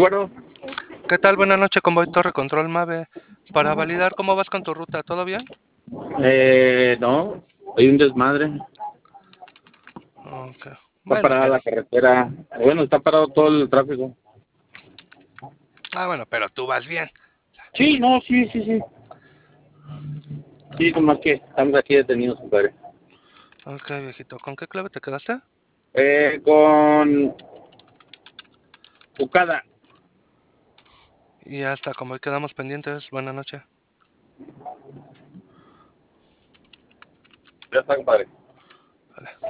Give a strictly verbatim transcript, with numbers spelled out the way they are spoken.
Bueno, ¿Qué tal? Buenas noches, Convoy Torre Control Mave. Para validar cómo vas con tu ruta, ¿todo bien? eh, no, hay un desmadre. Ok. Está Bueno, parada pero... la carretera. Bueno, está parado todo el tráfico. Ah, bueno, pero tú vas bien. Sí, no, sí, sí, sí. Sí, nomás que estamos aquí detenidos, compadre. Ok, viejito. ¿Con qué clave te quedaste? Eh, con Ucada. Y ya está, Convoy, quedamos pendientes. Buenas noches. Ya está, compadre. Vale.